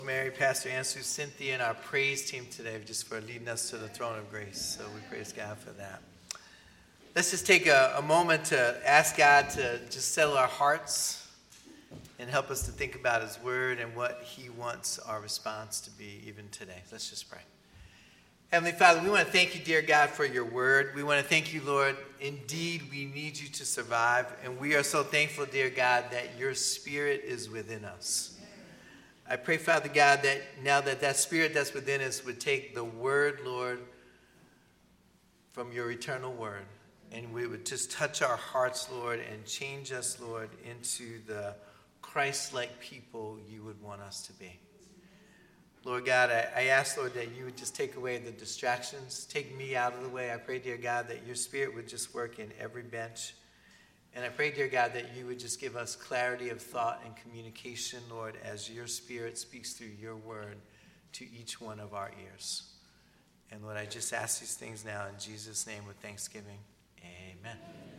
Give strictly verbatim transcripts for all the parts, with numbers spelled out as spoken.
Mary, Pastor Ansu, Cynthia, and our praise team today just for leading us to the throne of grace. So we praise God for that. Let's just take a, a moment to ask God to just settle our hearts and help us to think about his word and what he wants our response to be even today. Let's just pray. Heavenly Father, we want to thank you, dear God, for your word. We want to thank you, Lord. Indeed, we need you to survive. And we are so thankful, dear God, that your spirit is within us. I pray, Father God, that now that that spirit that's within us would take the word, Lord, from your eternal word. And we would just touch our hearts, Lord, and change us, Lord, into the Christ-like people you would want us to be. Lord God, I, I ask, Lord, that you would just take away the distractions, take me out of the way. I pray, dear God, that your spirit would just work in every bench. And I pray, dear God, that you would just give us clarity of thought and communication, Lord, as your spirit speaks through your word to each one of our ears. And Lord, I just ask these things now in Jesus' name with thanksgiving. Amen.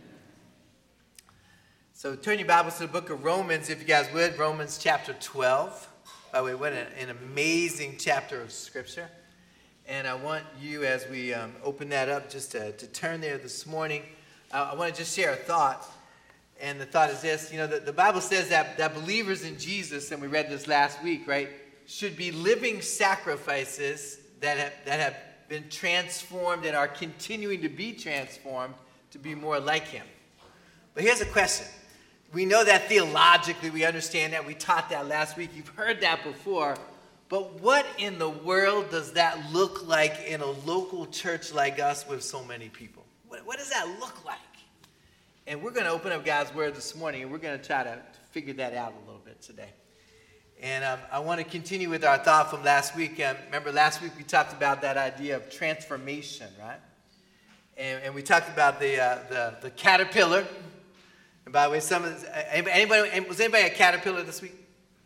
So turn your Bibles to the book of Romans, if you guys would, Romans chapter twelve. By the way, what an, an amazing chapter of Scripture. And I want you, as we um, open that up, just to, to turn there this morning. Uh, I want to just share a thought. And the thought is this. You know, the, the Bible says that, that believers in Jesus, and we read this last week, right, should be living sacrifices that have, that have been transformed and are continuing to be transformed to be more like him. But here's a question. We know that theologically, we understand that. We taught that last week. You've heard that before. But what in the world does that look like in a local church like us with so many people? What, what does that look like? And we're going to open up God's word this morning, and we're going to try to figure that out a little bit today. And um, I want to continue with our thought from last week. Um, remember, last week we talked about that idea of transformation, right? And, and we talked about the, uh, the the caterpillar. And by the way, some of this, anybody was anybody a caterpillar this week?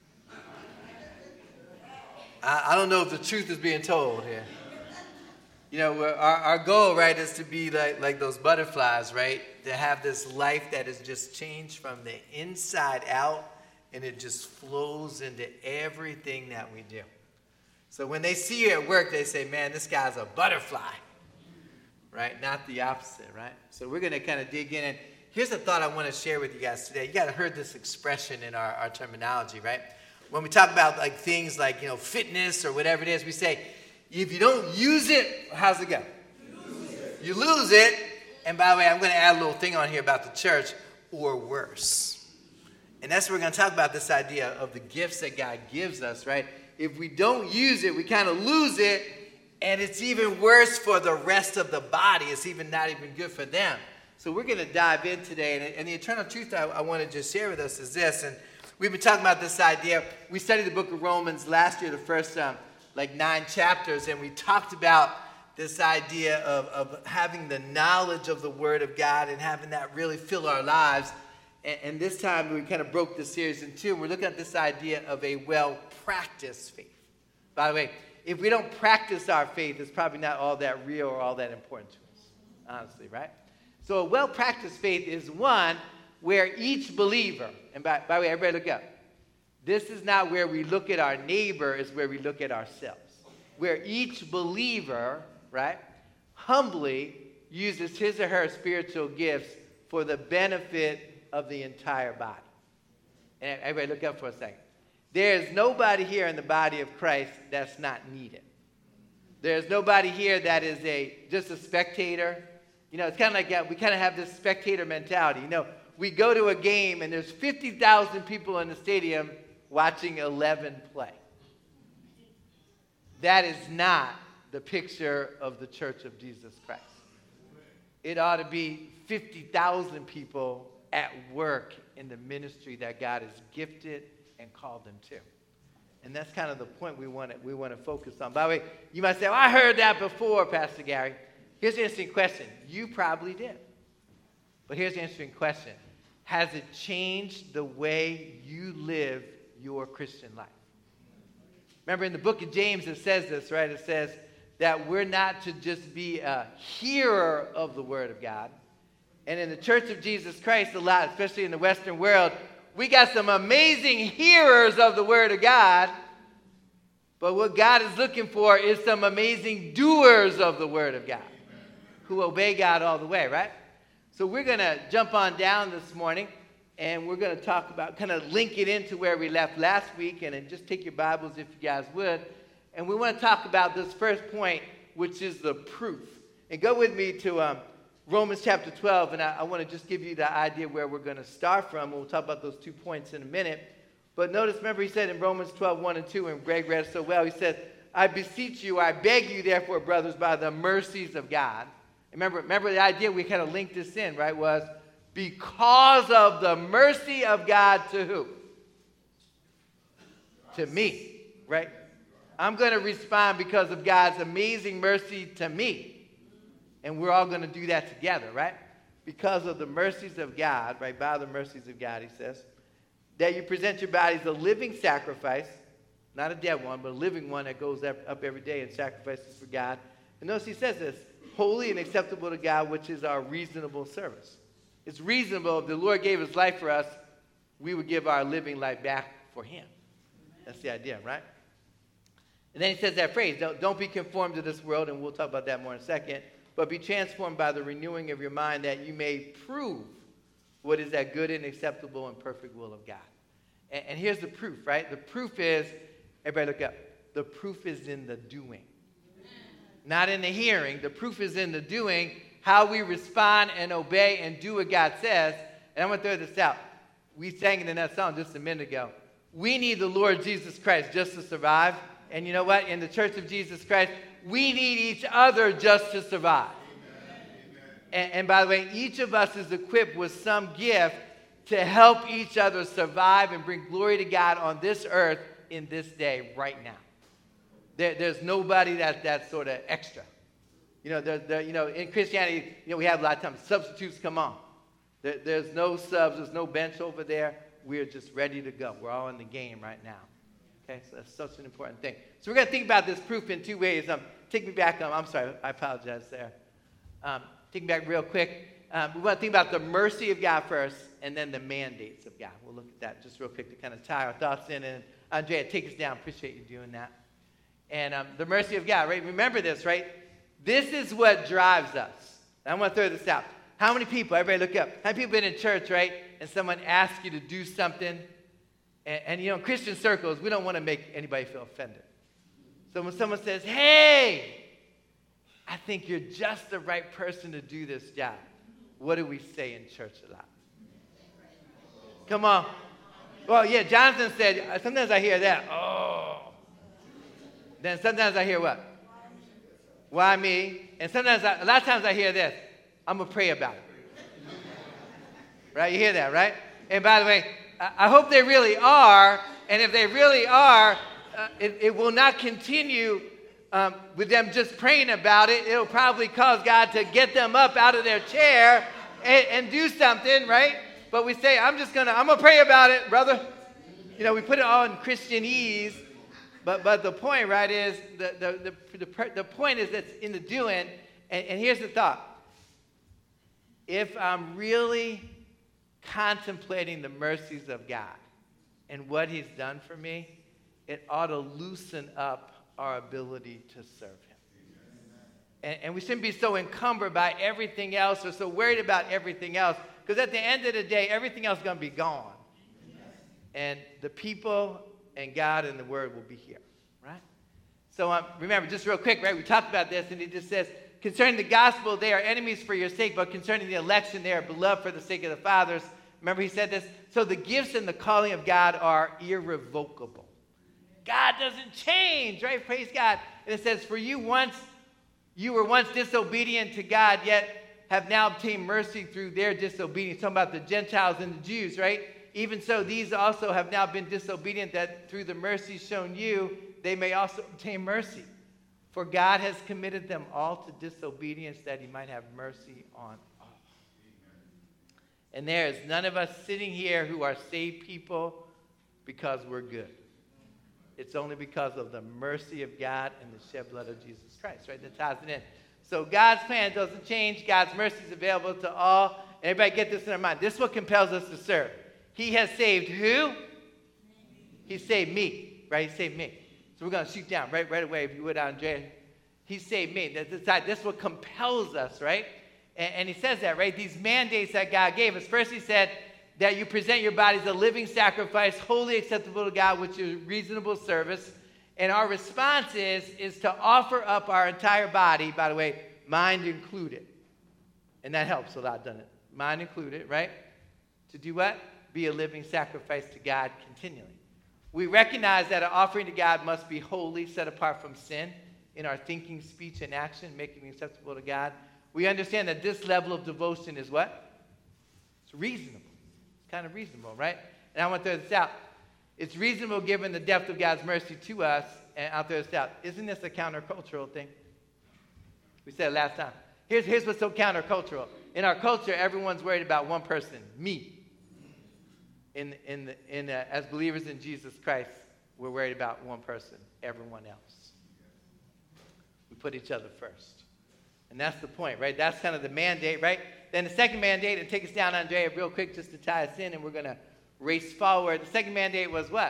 I, I don't know if the truth is being told here. You know, our, our goal, right, is to be like, like those butterflies, right? To have this life that is just changed from the inside out, and it just flows into everything that we do. So when they see you at work, they say, man, this guy's a butterfly, right? Not the opposite, right? So we're going to kind of dig in. And here's a thought I want to share with you guys today. You got to heard this expression in our, our terminology, right? When we talk about like things like, you know, fitness or whatever it is, we say, if you don't use it, how's it go? Lose it. You lose it. And by the way, I'm going to add a little thing on here about the church, or worse. And that's what we're going to talk about, this idea of the gifts that God gives us, right? If we don't use it, we kind of lose it, and it's even worse for the rest of the body. It's even not even good for them. So we're going to dive in today. And, and the eternal truth I, I want to just share with us is this. And we've been talking about this idea. We studied the book of Romans last year, the first um, like nine chapters, and we talked about this idea of, of having the knowledge of the Word of God and having that really fill our lives. And, and this time we kind of broke the series in two, and we're looking at this idea of a well-practiced faith. By the way, if we don't practice our faith, it's probably not all that real or all that important to us, honestly, right? So a well-practiced faith is one where each believer, and by, by the way, everybody look up. This is not where we look at our neighbor, it's where we look at ourselves. Where each believer, right, humbly uses his or her spiritual gifts for the benefit of the entire body. And everybody look up for a second. There is nobody here in the body of Christ that's not needed. There's nobody here that is a just a spectator. You know, it's kind of like that. We kind of have this spectator mentality. You know, we go to a game and there's fifty thousand people in the stadium watching eleven play. That is not the picture of the Church of Jesus Christ. It ought to be fifty thousand people at work in the ministry that God has gifted and called them to. And that's kind of the point we want to, we want to focus on. By the way, you might say, well, I heard that before, Pastor Gary. Here's an interesting question. You probably did. But here's an interesting question. Has it changed the way you live your Christian life? Remember in the book of James it says this, right? It says that we're not to just be a hearer of the Word of God. And in the Church of Jesus Christ a lot, especially in the Western world, we got some amazing hearers of the Word of God, But what God is looking for is some amazing doers of the Word of God who obey God all the way, right? So we're going to jump on down this morning, and we're going to talk about, kind of link it into where we left last week, and then just take your Bibles if you guys would. And we want to talk about this first point, which is the proof. And go with me to um, Romans chapter twelve, and I, I want to just give you the idea where we're going to start from. We'll talk about those two points in a minute. But notice, remember he said in Romans twelve, one and two, and Greg read it so well, he said, I beseech you, I beg you, therefore, brothers, by the mercies of God. Remember, remember the idea, we kind of linked this in, right, was because of the mercy of God to who? To me, right? I'm going to respond because of God's amazing mercy to me. And we're all going to do that together, right? Because of the mercies of God, right, by the mercies of God, he says, that you present your bodies a living sacrifice, not a dead one, but a living one that goes up, up every day and sacrifices for God. And notice he says this, holy and acceptable to God, which is our reasonable service. It's reasonable. If the Lord gave his life for us, we would give our living life back for him. That's the idea, right? And then he says that phrase, don't, don't be conformed to this world, and we'll talk about that more in a second, but be transformed by the renewing of your mind that you may prove what is that good and acceptable and perfect will of God. And, and here's the proof, right? The proof is, everybody look up, the proof is in the doing. Not in the hearing. The proof is in the doing, how we respond and obey and do what God says. And I'm going to throw this out. We sang it in that song just a minute ago. We need the Lord Jesus Christ just to survive. And you know what? In the Church of Jesus Christ, we need each other just to survive. And, and by the way, each of us is equipped with some gift to help each other survive and bring glory to God on this earth in this day right now. There, there's nobody that, that's sort of extra. You know, there, there, you know, in Christianity, you know, we have a lot of times substitutes come on. There, there's no subs. There's no bench over there. We're just ready to go. We're all in the game right now. Okay, so that's such an important thing. So we're going to think about this proof in two ways. Um, take me back. Um, I'm sorry. I apologize there. Um, take me back real quick. Um, we want to think about the mercy of God first and then the mandates of God. We'll look at that just real quick to kind of tie our thoughts in. And Andrea, take us down. Appreciate you doing that. And um, the mercy of God, right? Remember this, right? This is what drives us. I want to throw this out. How many people, everybody look up, how many people been in church, right? And someone asks you to do something. And, and you know, in Christian circles, we don't want to make anybody feel offended. So when someone says, hey, I think you're just the right person to do this job. What do we say in church a lot? Come on. Well, yeah, Jonathan said, sometimes I hear that, oh. Then sometimes I hear what? Why me? And sometimes, I, a lot of times I hear this, I'm going to pray about it. Right? You hear that, right? And by the way, I, I hope they really are. And if they really are, uh, it, it will not continue um, with them just praying about it. It'll probably cause God to get them up out of their chair and, and do something, right? But we say, I'm just going to, I'm going to pray about it, brother. You know, we put it all in Christianese. But but the point, right, is the the the, the, the point is that's in the doing. And, and here's the thought. If I'm really contemplating the mercies of God and what he's done for me, it ought to loosen up our ability to serve him. And, and we shouldn't be so encumbered by everything else or so worried about everything else. Because at the end of the day, everything else is going to be gone. And the people and God and the Word will be here, right? So um, remember, just real quick, right? We talked about this, and it just says, concerning the gospel, they are enemies for your sake, but concerning the election, they are beloved for the sake of the fathers. Remember, he said this. So the gifts and the calling of God are irrevocable. God doesn't change, right? Praise God. And it says, for you once, you were once disobedient to God, yet have now obtained mercy through their disobedience. Talking about the Gentiles and the Jews, right? Even so, these also have now been disobedient, that through the mercy shown you, they may also obtain mercy. For God has committed them all to disobedience, that he might have mercy on all. And there is none of us sitting here who are saved people because we're good. It's only because of the mercy of God and the shed blood of Jesus Christ, right? That ties it in. So God's plan doesn't change. God's mercy is available to all. And everybody get this in their mind. This is what compels us to serve. He has saved who? He saved me, right? He saved me. So we're going to shoot down right, right away, if you would, Andre. He saved me. That's, that's what compels us, right? And, and he says that, right? These mandates that God gave us. First, he said that you present your bodies a living sacrifice, wholly acceptable to God, which is reasonable service. And our response is, is to offer up our entire body, by the way, mind included. And that helps a lot, doesn't it? Mind included, right? To do what? Be a living sacrifice to God continually. We recognize that an offering to God must be holy, set apart from sin in our thinking, speech, and action, making it acceptable to God. We understand that this level of devotion is what? It's reasonable. It's kind of reasonable, right? And I want to throw this out. It's reasonable given the depth of God's mercy to us, and I'll throw this out. Isn't this a countercultural thing? We said it last time. Here's, here's what's so countercultural. In our culture, everyone's worried about one person, me. In, in, the, in uh, as believers in Jesus Christ, we're worried about one person, everyone else. We put each other first. And that's the point, right? That's kind of the mandate, right? Then the second mandate, and take us down, Andrea, real quick just to tie us in, and we're going to race forward. The second mandate was what?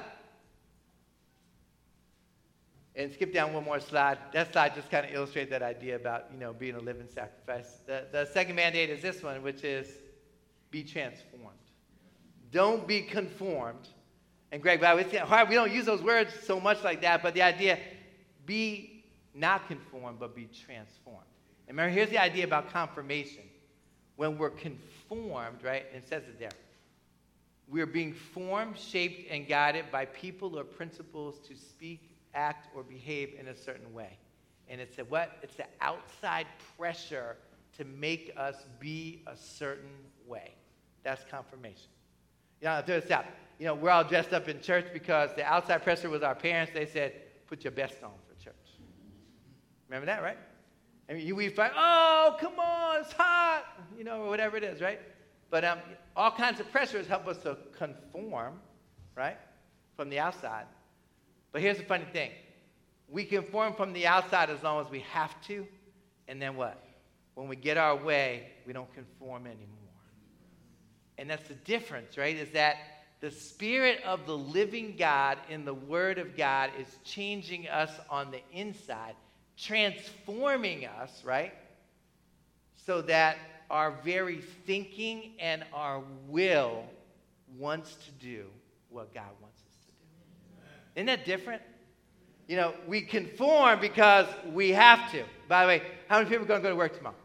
And skip down one more slide. That slide just kind of illustrates that idea about, you know, being a living sacrifice. The, the second mandate is this one, which is be transformed. Don't be conformed. And Greg, it's hard. We don't use those words so much like that, but the idea, be not conformed, but be transformed. And remember, here's the idea about confirmation. When we're conformed, right, and it says it there, we're being formed, shaped, and guided by people or principles to speak, act, or behave in a certain way. And it's a what? It's the outside pressure to make us be a certain way. That's confirmation. You know, I'll throw this out. You know, we're all dressed up in church because the outside pressure was our parents. They said, put your best on for church. Remember that, right? I mean, we find, oh, come on, it's hot, you know, or whatever it is, right? But um, all kinds of pressures help us to conform, right, from the outside. But here's the funny thing. We conform from the outside as long as we have to, and then what? When we get our way, we don't conform anymore. And that's the difference, right, is that the Spirit of the living God in the Word of God is changing us on the inside, transforming us, right, so that our very thinking and our will wants to do what God wants us to do. Isn't that different? You know, we conform because we have to. By the way, how many people are going to go to work tomorrow?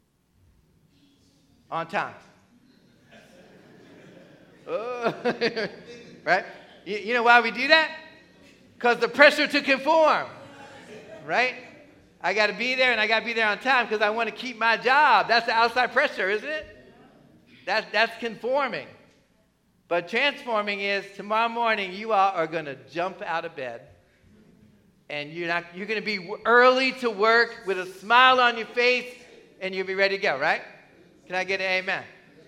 On time. Oh. Right? You, you know why we do that? Because the pressure to conform. Right? I got to be there, and I got to be there on time because I want to keep my job. That's the outside pressure, isn't it? That, that's conforming. But transforming is tomorrow morning you all are going to jump out of bed, and you're not. You're going to be early to work with a smile on your face, and you'll be ready to go, right? Can I get an amen?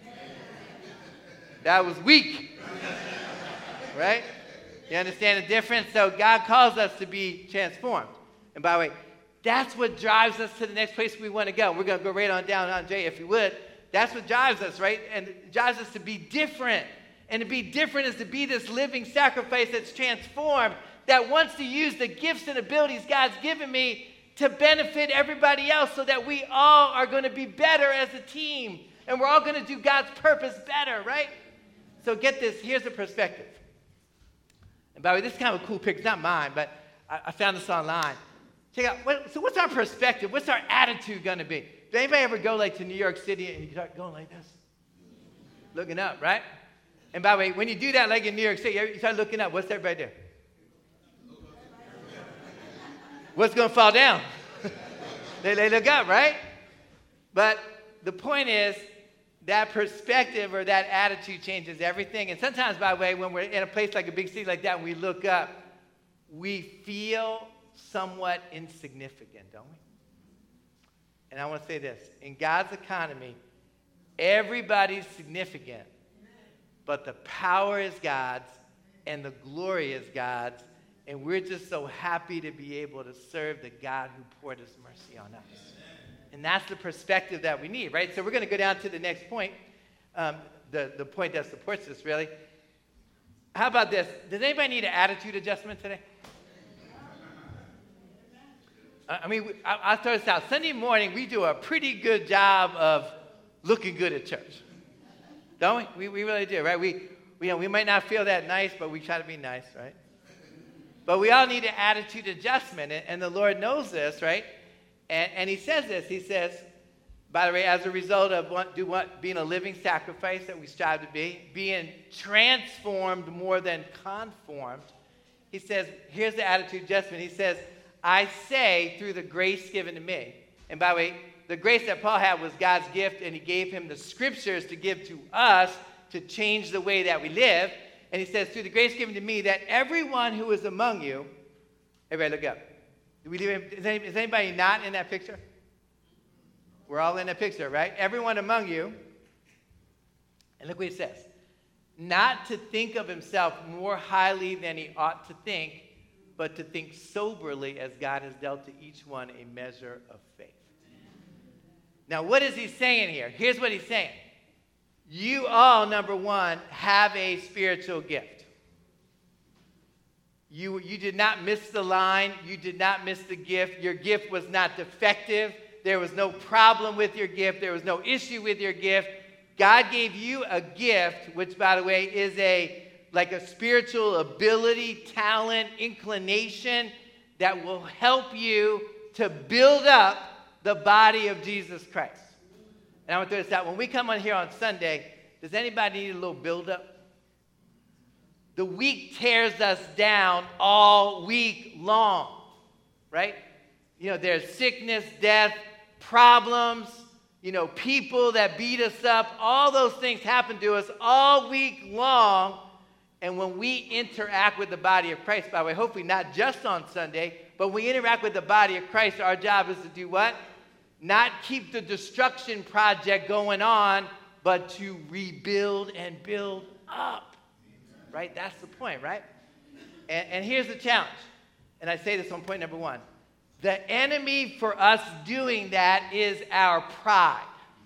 That was weak. Right? You understand the difference? So God calls us to be transformed. And by the way, that's what drives us to the next place we want to go. We're going to go right on down, on Jay, if you would. That's what drives us, right? And it drives us to be different. And to be different is to be this living sacrifice that's transformed, that wants to use the gifts and abilities God's given me to benefit everybody else so that we all are going to be better as a team. And we're all going to do God's purpose better, right? So get this. Here's the perspective. And by the way, this is kind of a cool picture. It's not mine, but I, I found this online. Check out. What, so what's our perspective? What's our attitude going to be? Did anybody ever go like to New York City and you start going like this? Looking up, right? And by the way, when you do that like in New York City, you start looking up. What's everybody do? What's going to fall down? they, they look up, right? But the point is, that perspective or that attitude changes everything. And sometimes, by the way, when we're in a place like a big city like that and we look up, we feel somewhat insignificant, don't we? And I want to say this. In God's economy, everybody's significant, but the power is God's and the glory is God's, and we're just so happy to be able to serve the God who poured his mercy on us. And that's the perspective that we need, right? So we're going to go down to the next point, um, the, the point that supports this, really. How about this? Does anybody need an attitude adjustment today? I mean, I, I'll throw this out. Sunday morning, we do a pretty good job of looking good at church. Don't we? We, we really do, right? We, we, you know, we might not feel that nice, but we try to be nice, right? But we all need an attitude adjustment, and, and the Lord knows this, right? And, and he says this. He says, by the way, as a result of what, do what, being a living sacrifice that we strive to be, being transformed more than conformed, he says, here's the attitude adjustment. He says, I say through the grace given to me. And by the way, the grace that Paul had was God's gift, and he gave him the scriptures to give to us to change the way that we live. And he says, through the grace given to me, that everyone who is among you, everybody look up. Do we leave, is, anybody, is anybody not in that picture? We're all in that picture, right? Everyone among you. And look what he says. Not to think of himself more highly than he ought to think, but to think soberly as God has dealt to each one a measure of faith. Now, what is he saying here? Here's what he's saying. You all, number one, have a spiritual gift. You, you did not miss the line. You did not miss the gift. Your gift was not defective. There was no problem with your gift. There was no issue with your gift. God gave you a gift, which, by the way, is a like a spiritual ability, talent, inclination that will help you to build up the body of Jesus Christ. And I want to throw this out. When we come on here on Sunday, does anybody need a little build-up? The week tears us down all week long, right? You know, there's sickness, death, problems, you know, people that beat us up. All those things happen to us all week long. And when we interact with the body of Christ, by the way, hopefully not just on Sunday, but when we interact with the body of Christ, our job is to do what? Not keep the destruction project going on, but to rebuild and build up. Right? That's the point, right? And, and here's the challenge. And I say this on point number one. The enemy for us doing that is our pride.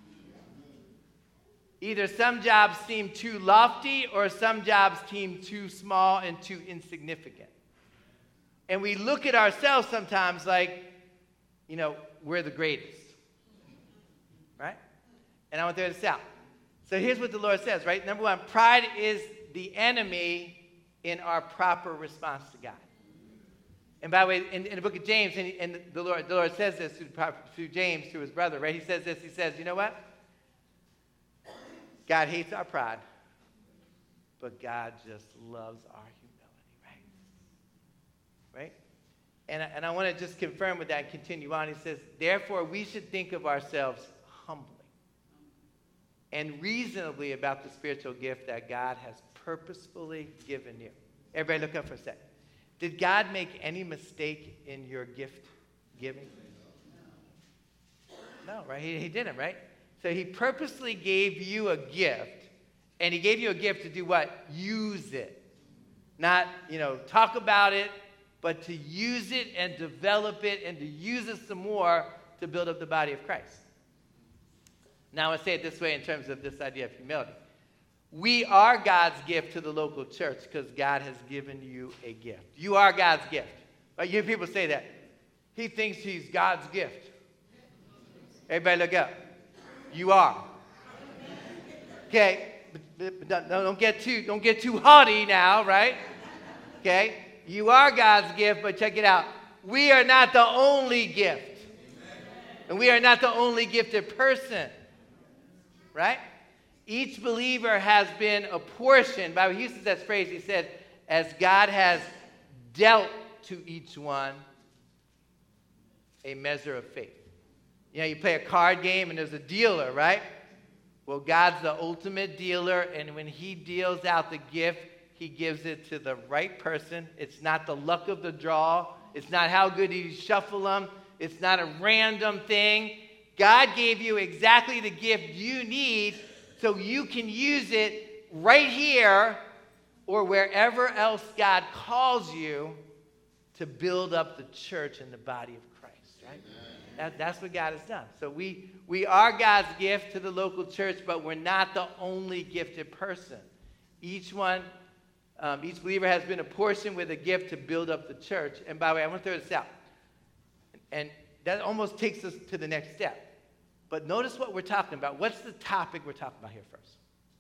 Either some jobs seem too lofty or some jobs seem too small and too insignificant. And we look at ourselves sometimes like, you know, we're the greatest. Right? And I want to throw this out. So here's what the Lord says, right? Number one, pride is the enemy in our proper response to God. And by the way, in, in the book of James, and, and the, Lord, the Lord says this through, through James, to his brother, right? He says this, he says, you know what? God hates our pride, but God just loves our humility, right? Right? And, and I want to just confirm with that and continue on. He says, therefore, we should think of ourselves humbly and reasonably about the spiritual gift that God has purposefully given you. Everybody look up for a second. Did God make any mistake in your gift giving? No, right? He, he didn't, right? So he purposely gave you a gift, and he gave you a gift to do what? Use it. Not, you know, talk about it, but to use it and develop it and to use it some more to build up the body of Christ. Now, I want to say it this way in terms of this idea of humility. We are God's gift to the local church because God has given you a gift. You are God's gift. Like, you hear people say that. He thinks he's God's gift. Everybody look up. You are. Okay, but, but don't get too don't get too haughty now, right? Okay, you are God's gift, but check it out. We are not the only gift, and we are not the only gifted person, right? Each believer has been apportioned. By the way, he uses that phrase. He said, "As God has dealt to each one a measure of faith." You know, you play a card game and there's a dealer, right? Well, God's the ultimate dealer, and when he deals out the gift, he gives it to the right person. It's not the luck of the draw. It's not how good you shuffle them. It's not a random thing. God gave you exactly the gift you need so you can use it right here or wherever else God calls you to build up the church and the body of Christ, right? That, that's what God has done. So we, we are God's gift to the local church, but we're not the only gifted person. Each one, um, each believer has been apportioned with a gift to build up the church. And by the way, I want to throw this out. And that almost takes us to the next step. But notice what we're talking about. What's the topic we're talking about here first?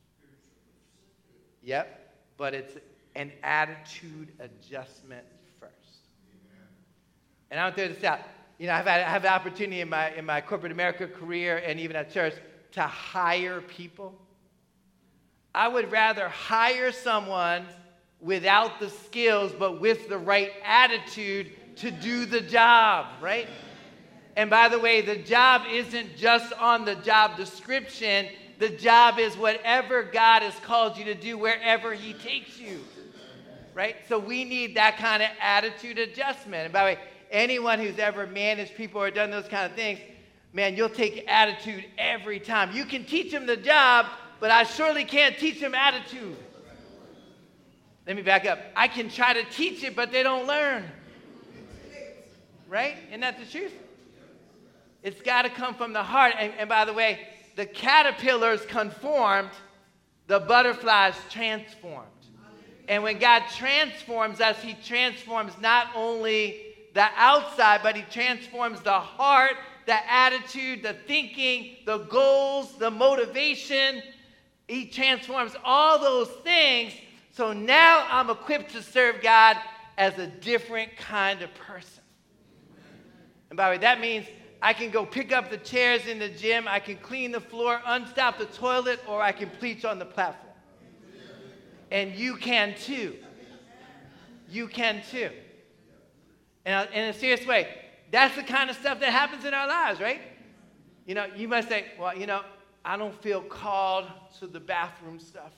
Yep. But it's an attitude adjustment first. And I'll throw this out. You know, I've had, I have the opportunity in my, in my corporate America career and even at church to hire people. I would rather hire someone without the skills but with the right attitude to do the job, right? And by the way, the job isn't just on the job description. The job is whatever God has called you to do wherever he takes you, right? So we need that kind of attitude adjustment. And by the way, anyone who's ever managed people or done those kind of things, man, you'll take attitude every time. You can teach them the job, but I surely can't teach them attitude. Let me back up. I can try to teach it, but they don't learn. Right? Isn't that the truth? It's got to come from the heart. And, and by the way, the caterpillars conformed, the butterflies transformed. And when God transforms us, he transforms not only the outside, but he transforms the heart, the attitude, the thinking, the goals, the motivation. He transforms all those things. So now I'm equipped to serve God as a different kind of person. And by the way, that means I can go pick up the chairs in the gym, I can clean the floor, unstop the toilet, or I can preach on the platform. And you can too. You can too. And in a serious way, that's the kind of stuff that happens in our lives, right? You know, you must say, well, you know, I don't feel called to the bathroom stuff.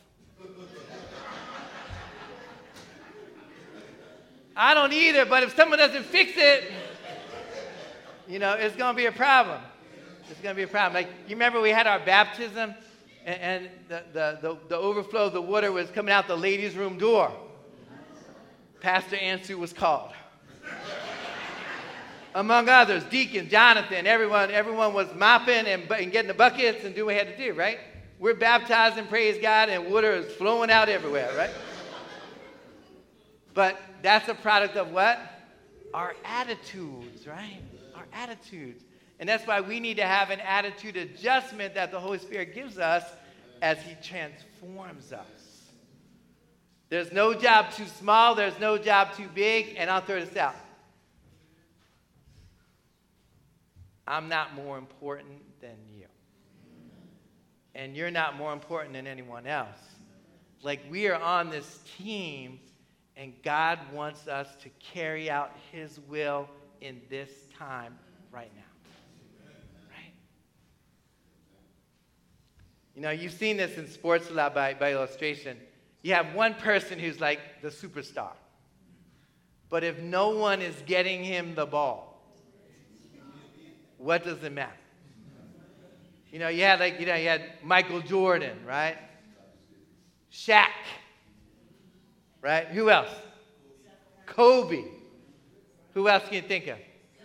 I don't either, but if someone doesn't fix it, you know, it's going to be a problem. It's going to be a problem. Like, you remember we had our baptism, and, and the, the, the, the overflow of the water was coming out the ladies' room door. Pastor Ansu was called. Among others, Deacon, Jonathan, everyone, everyone was mopping and, and getting the buckets and doing what we had to do, right? We're baptizing, praise God, and water is flowing out everywhere, right? But that's a product of what? Our attitudes, right? Our attitudes. And that's why we need to have an attitude adjustment that the Holy Spirit gives us as he transforms us. There's no job too small. There's no job too big. And I'll throw this out. I'm not more important than you. And you're not more important than anyone else. Like, we are on this team, and God wants us to carry out his will in this time right now. Right? You know, you've seen this in sports a lot by, by illustration. You have one person who's like the superstar. But if no one is getting him the ball, what does it matter? You know, you had like, you know, you had Michael Jordan, right? Shaq, right? Who else? Kobe. Who else can you think of?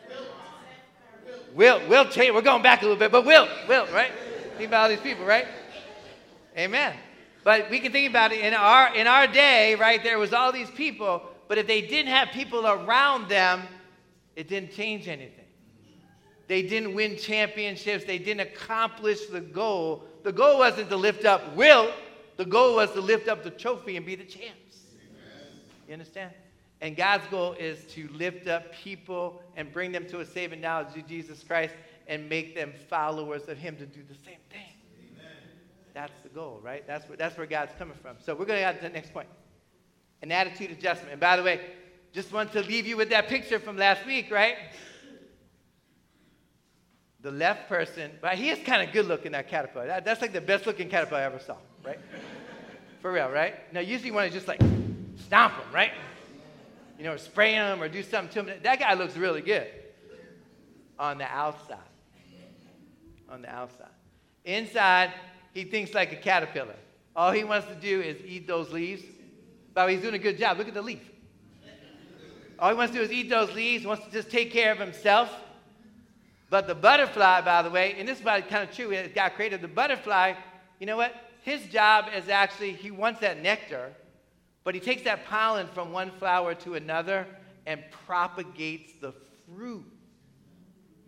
Will. Will. Will. We're going back a little bit, but Will. Will, right? Think about all these people, right? Amen. But we can think about it in our in our day, right? There was all these people, but if they didn't have people around them, it didn't change anything. They didn't win championships. They didn't accomplish the goal. The goal wasn't to lift up Will. The goal was to lift up the trophy and be the champs. Amen. You understand? And God's goal is to lift up people and bring them to a saving knowledge of Jesus Christ and make them followers of him to do the same thing. Amen. That's the goal, right? That's where, that's where God's coming from. So we're going to go to the next point. An attitude adjustment. And by the way, just want to leave you with that picture from last week, right? The left person, but he is kind of good looking, that caterpillar. That, that's like the best looking caterpillar I ever saw, right? For real, right? Now, usually you want to just like stomp him, right? You know, or spray him or do something to him. That guy looks really good on the outside. On the outside. Inside, he thinks like a caterpillar. All he wants to do is eat those leaves. But he's doing a good job. Look at the leaf. All he wants to do is eat those leaves. He wants to just take care of himself. But the butterfly, by the way, and this is kind of true, God created the butterfly, you know what? His job is actually, he wants that nectar, but he takes that pollen from one flower to another and propagates the fruit.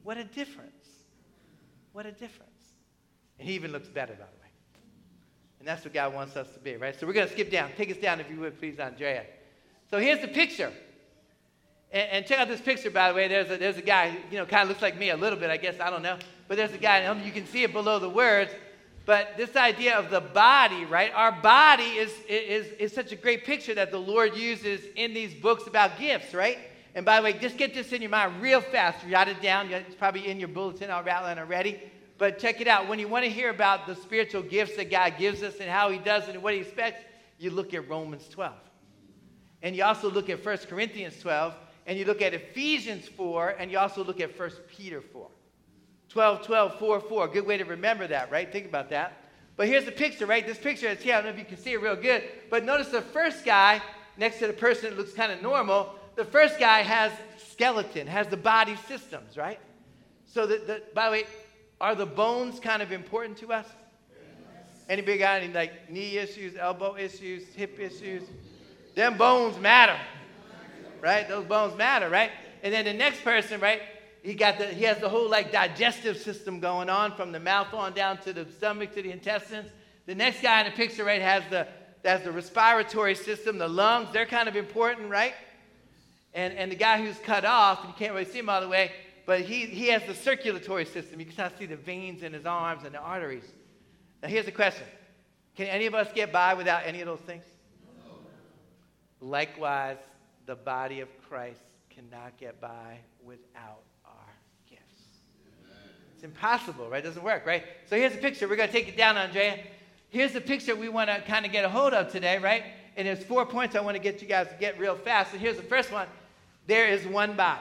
What a difference. What a difference. And he even looks better, by the way. And that's what God wants us to be, right? So we're going to skip down. Take us down, if you would, please, Andrea. So here's the picture. And, and check out this picture, by the way. There's a, there's a guy, you know, kind of looks like me a little bit, I guess. I don't know. But there's a guy, and you can see it below the words. But this idea of the body, right? Our body is, is, is such a great picture that the Lord uses in these books about gifts, right? And by the way, just get this in your mind real fast. Jot it down. It's probably in your bulletin outline already. But check it out. When you want to hear about the spiritual gifts that God gives us and how he does it and what he expects, you look at Romans twelve. And you also look at First Corinthians twelve. And you look at Ephesians four. And you also look at First Peter four. twelve, twelve, four, four. Good way to remember that, right? Think about that. But here's the picture, right? This picture is here. I don't know if you can see it real good. But notice the first guy next to the person that looks kind of normal. The first guy has skeleton, has the body systems, right? So, the, the, by the way, are the bones kind of important to us? Yes. Anybody got any like knee issues, elbow issues, hip issues? Them bones matter, right? Those bones matter, right? And then the next person, right? He got the he has the whole like digestive system going on from the mouth on down to the stomach to the intestines. The next guy in the picture, right, has the that's the respiratory system, the lungs. They're kind of important, right? And and the guy who's cut off, you can't really see him all the way. But he, he has the circulatory system. You can kind of see the veins in his arms and the arteries. Now, here's the question. Can any of us get by without any of those things? No. Likewise, the body of Christ cannot get by without our gifts. Amen. It's impossible, right? It doesn't work, right? So here's the picture. We're going to take it down, Andrea. Here's the picture we want to kind of get a hold of today, right? And there's four points I want to get you guys to get real fast. And here's the first one. There is one body.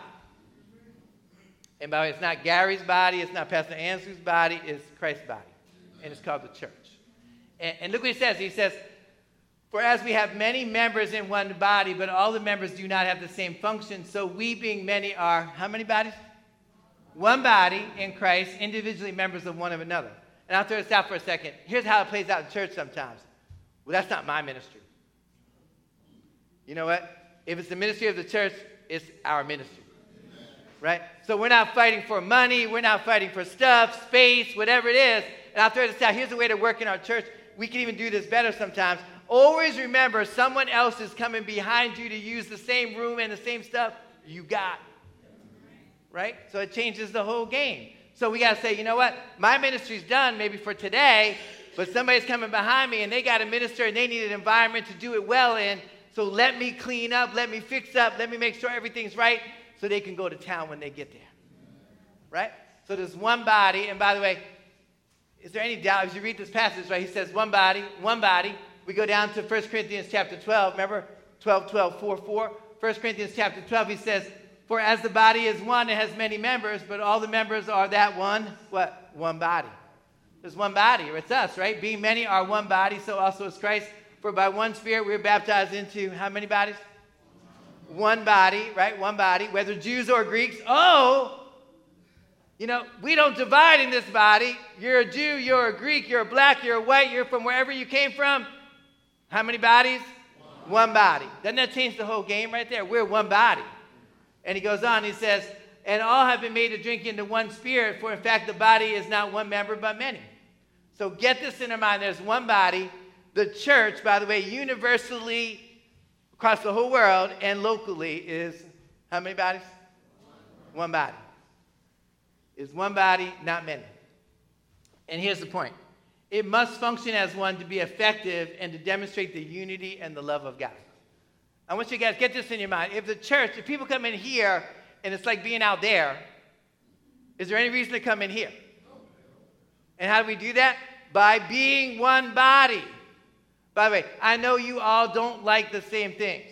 And by the way, it's not Gary's body, it's not Pastor Answ's body, it's Christ's body. And it's called the church. And, and look what he says. He says, for as we have many members in one body, but all the members do not have the same function, so we being many are, how many bodies? One body in Christ, individually members of one of another. And I'll throw this out for a second. Here's how it plays out in church sometimes. Well, that's not my ministry. You know what? If it's the ministry of the church, it's our ministry. Right? So we're not fighting for money. We're not fighting for stuff, space, whatever it is. And I'll throw this out. Here's a way to work in our church. We can even do this better sometimes. Always remember someone else is coming behind you to use the same room and the same stuff you got. Right? So it changes the whole game. So we got to say, you know what? My ministry's done maybe for today, but somebody's coming behind me and they got to minister and they need an environment to do it well in. So let me clean up. Let me fix up. Let me make sure everything's right, so they can go to town when they get there, right? So there's one body, and by the way, is there any doubt, as you read this passage, right, he says one body, one body. We go down to First Corinthians chapter twelve, remember, twelve, twelve, four, four. First Corinthians chapter twelve, he says, for as the body is one, it has many members, but all the members are that one, what? One body. There's one body, it's us, right? Being many are one body, so also is Christ. For by one Spirit we're baptized into how many bodies? One body, right? One body, whether Jews or Greeks. Oh, you know, we don't divide in this body. You're a Jew, you're a Greek, you're a black, you're a white, you're from wherever you came from. How many bodies? One, one body. Doesn't that change the whole game right there? We're one body. And he goes on, he says, and all have been made to drink into one Spirit, for in fact the body is not one member but many. So get this in our mind. There's one body. The church, by the way, universally across the whole world and locally is how many bodies? One, one body. Is one body, not many. And here's the point. It must function as one to be effective and to demonstrate the unity and the love of God. I want you guys to get this in your mind. If the church, if people come in here and it's like being out there, is there any reason to come in here? And how do we do that? By being one body. By the way, I know you all don't like the same things.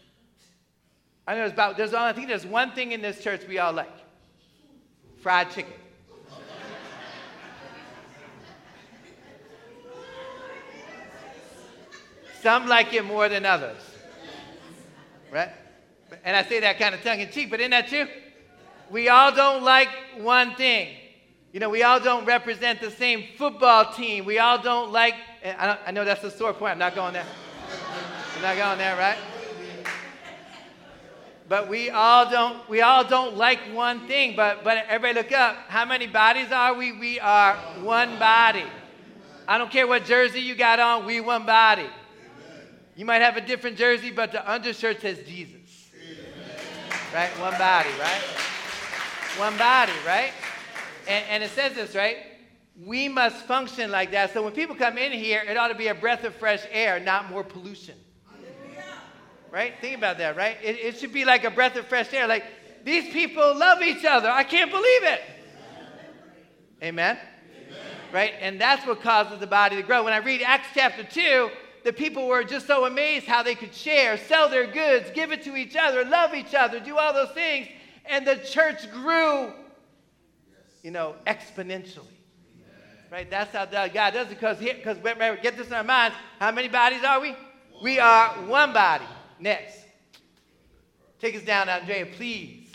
I know there's about, there's, I think there's one thing in this church we all like. Fried chicken. Some like it more than others. Right? And I say that kind of tongue-in-cheek, but isn't that true? We all don't like one thing. You know, we all don't represent the same football team. We all don't like, I, don't, I know that's a sore point. I'm not going there. I'm not going there, right? But we all don't we all don't like one thing. But but everybody look up. How many bodies are we? We are one body. I don't care what jersey you got on, we one body. Amen. You might have a different jersey, but the undershirt says Jesus. Amen. Right? One body, right? One body, right? And, and it says this, right? We must function like that. So when people come in here, it ought to be a breath of fresh air, not more pollution. Right? Think about that, right? It, it should be like a breath of fresh air. Like, these people love each other. I can't believe it. Amen? Right? And that's what causes the body to grow. When I read Acts chapter two, the people were just so amazed how they could share, sell their goods, give it to each other, love each other, do all those things. And the church grew, you know, exponentially. Right? That's how God does it. Because, because get this in our minds. How many bodies are we? We are one body. Next. Take us down, Andrea, please.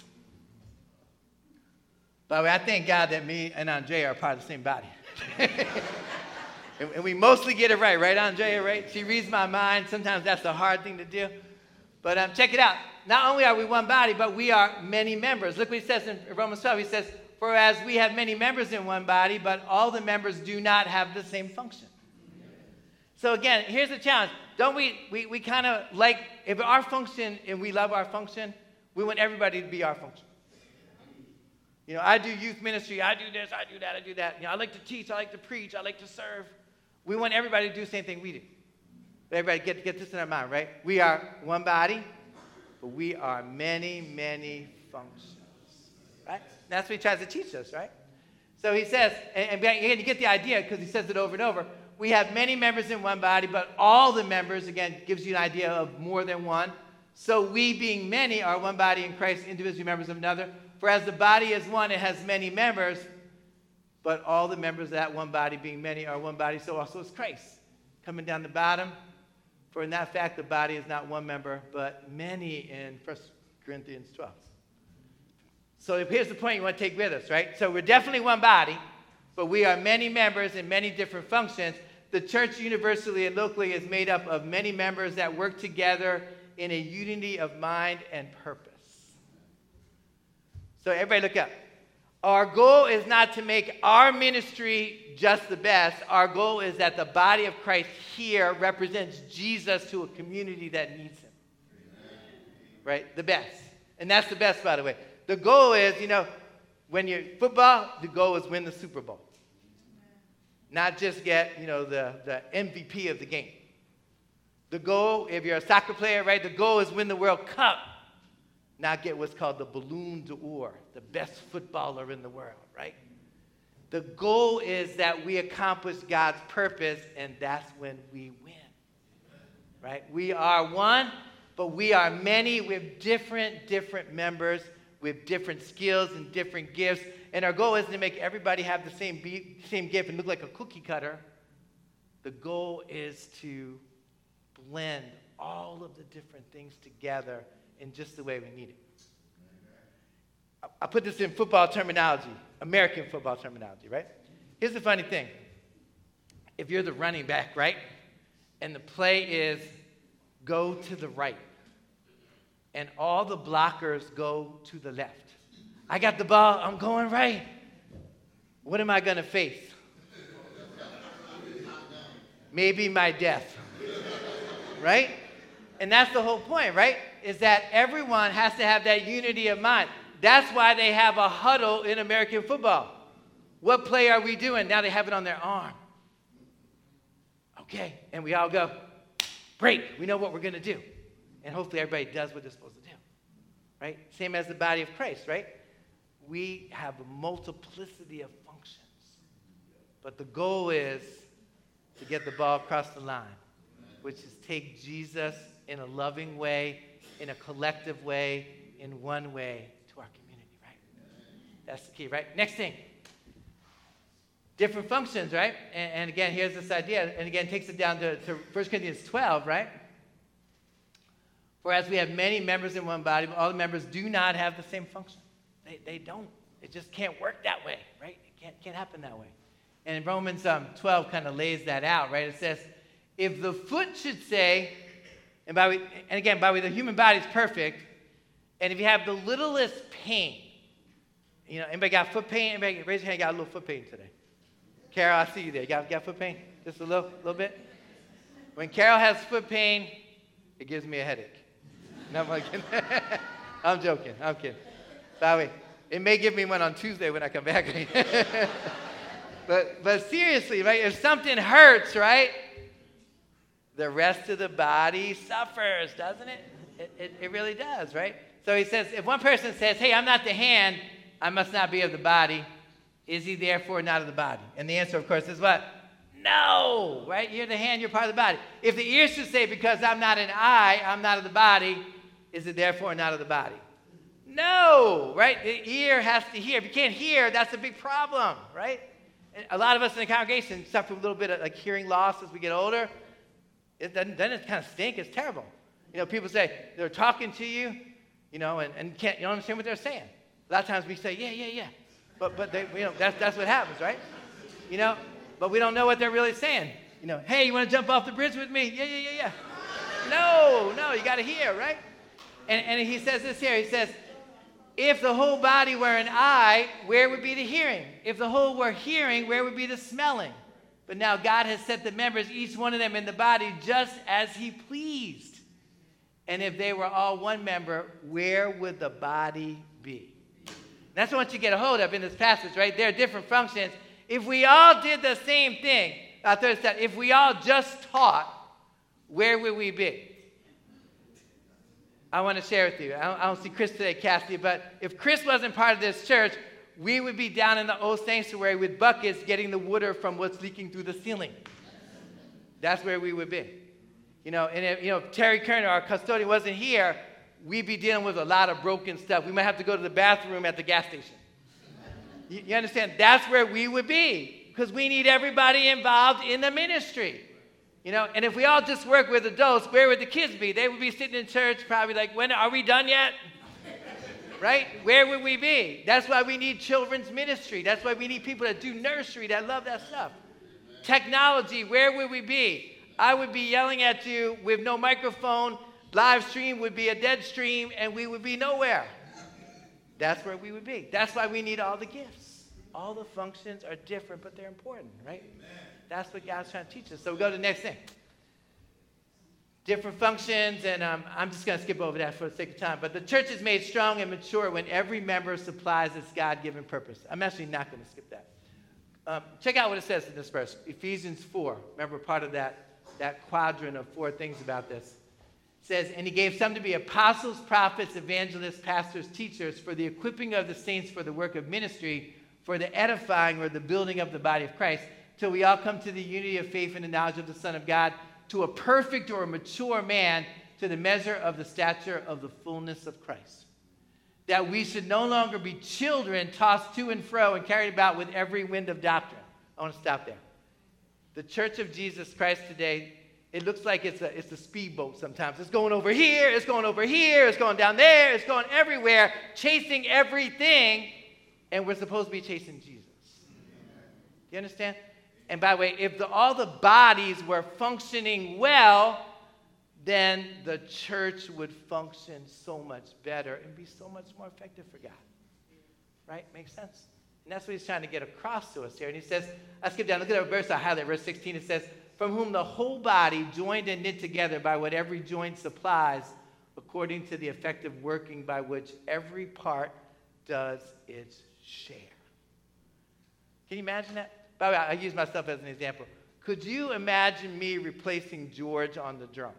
By the way, I thank God that me and Andrea are part of the same body. and, and we mostly get it right, right, Andrea, right? She reads my mind. Sometimes that's a hard thing to do. But um, check it out. Not only are we one body, but we are many members. Look what he says in Romans twelve. He says, for as we have many members in one body, but all the members do not have the same function. So again, here's the challenge. Don't we, we, we kind of like, if our function and we love our function, we want everybody to be our function. You know, I do youth ministry, I do this, I do that, I do that. You know, I like to teach, I like to preach, I like to serve. We want everybody to do the same thing we do. Everybody get, get this in our mind, right? We are one body, but we are many, many functions, right? That's what he tries to teach us, right? So he says, and, and you get the idea because he says it over and over, we have many members in one body, but all the members, again, gives you an idea of more than one. So we, being many, are one body in Christ, individually members of another. For as the body is one, it has many members, but all the members of that one body, being many, are one body, so also is Christ. Coming down the bottom, for in that fact the body is not one member, but many in First Corinthians twelve. So here's the point you want to take with us, right? So we're definitely one body, but we are many members in many different functions. The church universally and locally is made up of many members that work together in a unity of mind and purpose. So everybody look up. Our goal is not to make our ministry just the best. Our goal is that the body of Christ here represents Jesus to a community that needs him. Amen. Right? The best. And that's the best, by the way. The goal is, you know, when you're football, the goal is win the Super Bowl. Not just get, you know, the, the M V P of the game. The goal, if you're a soccer player, right, the goal is win the World Cup. Not get what's called the Ballon d'Or, the best footballer in the world, right? The goal is that we accomplish God's purpose, and that's when we win, right? We are one, but we are many. We have different, different members with different skills and different gifts, and our goal isn't to make everybody have the same, be- same gift and look like a cookie cutter. The goal is to blend all of the different things together in just the way we need it. I put this in football terminology, American football terminology, right? Here's the funny thing. If you're the running back, right, and the play is go to the right, and all the blockers go to the left. I got the ball, I'm going right. What am I going to face? Maybe my death, right? And that's the whole point, right? Is that everyone has to have that unity of mind. That's why they have a huddle in American football. What play are we doing? Now they have it on their arm. Okay, and we all go, great, we know what we're going to do. And hopefully everybody does what they're supposed to do, right? Same as the body of Christ, right? We have a multiplicity of functions. But the goal is to get the ball across the line, which is take Jesus in a loving way, in a collective way, in one way to our community, right? That's the key, right? Next thing. Different functions, right? And, and again, here's this idea, and again, takes it down to, to First Corinthians twelve, right? For as we have many members in one body, but all the members do not have the same function. They, they don't. It just can't work that way, right? It can't, can't happen that way. And in Romans um, twelve kind of lays that out, right? It says, if the foot should say, and by and again, by the way, the human body is perfect. And if you have the littlest pain, you know, anybody got foot pain? Anybody raise your hand, got a little foot pain today? Carol, I see you there. You got, got foot pain? Just a little, little bit? When Carol has foot pain, it gives me a headache. No, I'm kidding. I'm joking. I'm kidding. By the way, it may give me one on Tuesday when I come back. but, but seriously, right? If something hurts, right, the rest of the body suffers, doesn't it? It, it? it really does, right? So he says, if one person says, hey, I'm not the hand, I must not be of the body, is he therefore not of the body? And the answer, of course, is what? No, right? You're the hand, you're part of the body. If the ear should say, because I'm not an eye, I'm not of the body, is it therefore not of the body? No, right? The ear has to hear. If you can't hear, that's a big problem, right? And a lot of us in the congregation suffer a little bit of like hearing loss as we get older. It, then, then it kind of stinks. It's terrible. You know, people say they're talking to you, you know, and, and can't, you don't understand what they're saying. A lot of times we say, yeah, yeah, yeah. But, but they, you know, that's, that's what happens, right? You know, but we don't know what they're really saying. You know, hey, you want to jump off the bridge with me? Yeah, yeah, yeah, yeah. No, no, you got to hear, right? And, and he says this here. He says, if the whole body were an eye, where would be the hearing? If the whole were hearing, where would be the smelling? But now God has set the members, each one of them in the body, just as he pleased. And if they were all one member, where would the body be? That's what I want you to get a hold of in this passage, right? There are different functions. If we all did the same thing, uh, third step, if we all just taught, where would we be? I want to share with you. I don't, I don't see Chris today, Cassidy, but if Chris wasn't part of this church, we would be down in the old sanctuary with buckets getting the water from what's leaking through the ceiling. That's where we would be. You know, and if, you know, if Terry Kerner, our custodian, wasn't here, we'd be dealing with a lot of broken stuff. We might have to go to the bathroom at the gas station. You, you understand? That's where we would be because we need everybody involved in the ministry. You know, and if we all just work with adults, where would the kids be? They would be sitting in church probably like, when are we done yet? Right? Where would we be? That's why we need children's ministry. That's why we need people that do nursery, that love that stuff. Technology, where would we be? I would be yelling at you with no microphone. Live stream would be a dead stream, and we would be nowhere. That's where we would be. That's why we need all the gifts. All the functions are different, but they're important, right? Amen. That's what God's trying to teach us. So we go to the next thing. Different functions, and um, I'm just going to skip over that for the sake of time. But the church is made strong and mature when every member supplies its God-given purpose. I'm actually not going to skip that. Um, check out what it says in this verse, Ephesians four. Remember, part of that, that quadrant of four things about this. It says, and he gave some to be apostles, prophets, evangelists, pastors, teachers, for the equipping of the saints for the work of ministry, for the edifying or the building of the body of Christ, till we all come to the unity of faith and the knowledge of the Son of God, to a perfect or a mature man, to the measure of the stature of the fullness of Christ. That we should no longer be children tossed to and fro and carried about with every wind of doctrine. I want to stop there. The Church of Jesus Christ today, it looks like it's a, it's a speedboat sometimes. It's going over here, it's going over here, it's going down there, it's going everywhere, chasing everything, and we're supposed to be chasing Jesus. Do you understand? And by the way, if the, all the bodies were functioning well, then the church would function so much better and be so much more effective for God. Right? Makes sense? And that's what he's trying to get across to us here. And he says, I skip down, look at that verse, I highlight verse sixteen. It says, from whom the whole body, joined and knit together by what every joint supplies, according to the effective working by which every part does its share. Can you imagine that? By the way, I use myself as an example. Could you imagine me replacing George on the drum?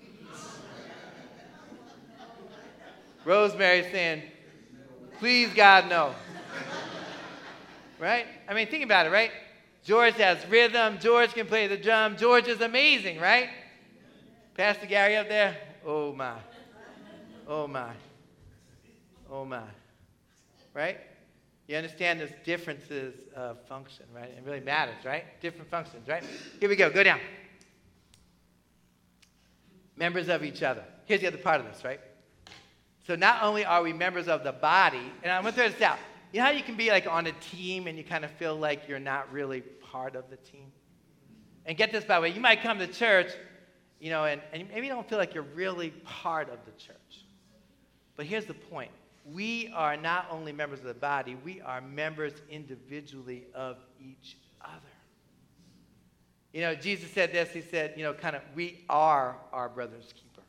Rosemary saying, please, God, no. Right? I mean, think about it, right? George has rhythm. George can play the drum. George is amazing, right? Pastor Gary up there? Oh, my. Oh, my. Oh, my. Right? You understand there's differences of function, right? It really matters, right? Different functions, right? Here we go. Go down. Members of each other. Here's the other part of this, right? So not only are we members of the body, and I'm going to throw this out. You know how you can be like on a team and you kind of feel like you're not really part of the team? And get this, by the way, you might come to church, you know, and, and maybe you don't feel like you're really part of the church. But here's the point. We are not only members of the body, we are members individually of each other. You know, Jesus said this, he said, you know, kind of, we are our brother's keeper.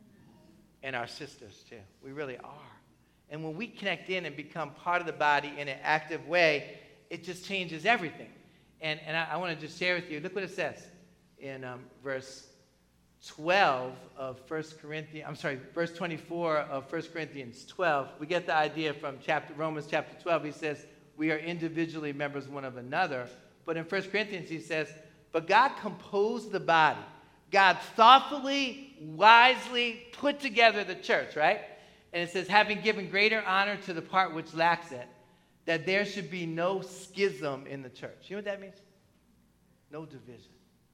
And our sisters, too. We really are. And when we connect in and become part of the body in an active way, it just changes everything. And, and I, I want to just share with you, look what it says in um, verse twelve of First Corinthians, I'm sorry, verse twenty-four of First Corinthians twelve. We get the idea from chapter Romans chapter twelve. He says, we are individually members one of another. But in First Corinthians, he says, but God composed the body. God thoughtfully, wisely put together the church, right? And it says, having given greater honor to the part which lacks it, that there should be no schism in the church. You know what that means? No division.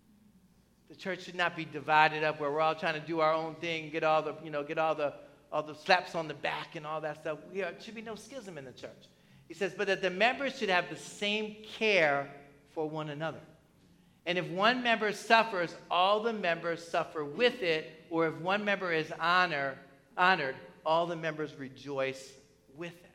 The church should not be divided up where we're all trying to do our own thing, get all the, you know, get all the all the slaps on the back and all that stuff. We are, there should be no schism in the church. He says, but that the members should have the same care for one another. And if one member suffers, all the members suffer with it, or if one member is honor, honored, all the members rejoice with it.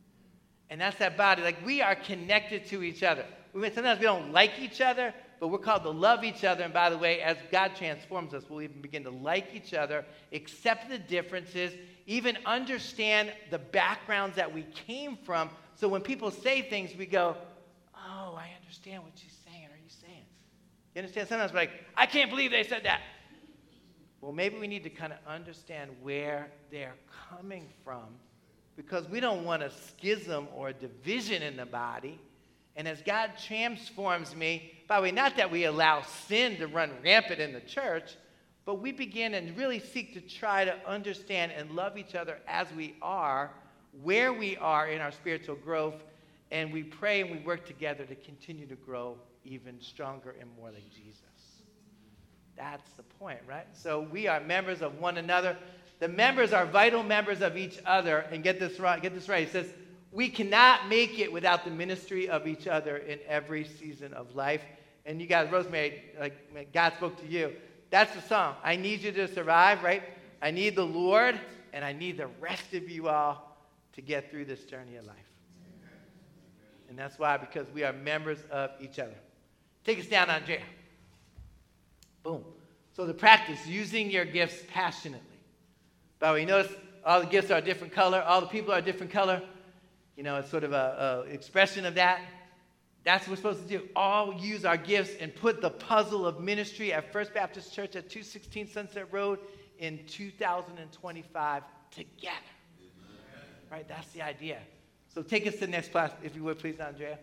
And that's that body. Like, we are connected to each other. We, sometimes we don't like each other, but we're called to love each other. And by the way, as God transforms us, we'll even begin to like each other, accept the differences, even understand the backgrounds that we came from. So when people say things, we go, oh, I understand what she's saying. Or are you saying? You understand? Sometimes we're like, I can't believe they said that. Well, maybe we need to kind of understand where they're coming from, because we don't want a schism or a division in the body. And as God transforms me, by the way, not that we allow sin to run rampant in the church, but we begin and really seek to try to understand and love each other as we are, where we are in our spiritual growth, and we pray and we work together to continue to grow even stronger and more like Jesus. That's the point, right? So we are members of one another. The members are vital members of each other. And get this right, get this right. It says, we cannot make it without the ministry of each other in every season of life. And you guys, Rosemary, like God spoke to you. That's the song. I need you to survive, right? I need the Lord, and I need the rest of you all to get through this journey of life. And that's why, because we are members of each other. Take us down, Andrea. Boom. So the practice, using your gifts passionately. By the way, you notice all the gifts are a different color. All the people are a different color. You know, it's sort of a, a expression of that. That's what we're supposed to do. All use our gifts and put the puzzle of ministry at First Baptist Church at two sixteen Sunset Road in two thousand twenty-five together. Right? That's the idea. So take us to the next class, if you would, please, Andrea.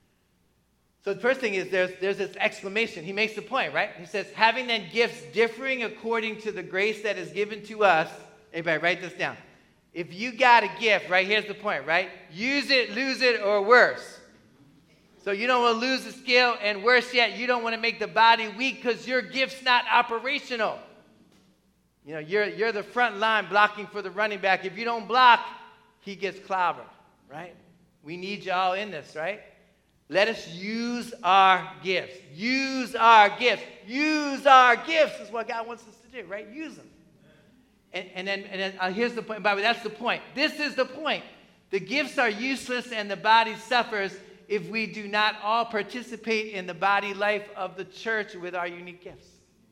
So the first thing is there's, there's this exclamation. He makes the point, right? He says, having then gifts differing according to the grace that is given to us. Everybody, write this down. If you got a gift, right, here's the point, right? Use it, lose it, or worse. So you don't want to lose the skill, and worse yet, you don't want to make the body weak because your gift's not operational. You know, you're, you're the front line blocking for the running back. If you don't block, he gets clobbered, right? We need you all in this, right? Let us use our gifts. Use our gifts. Use our gifts is what God wants us to do, right? Use them. And, and then, and then uh, here's the point. By the way, that's the point. This is the point. The gifts are useless and the body suffers if we do not all participate in the body life of the church with our unique gifts.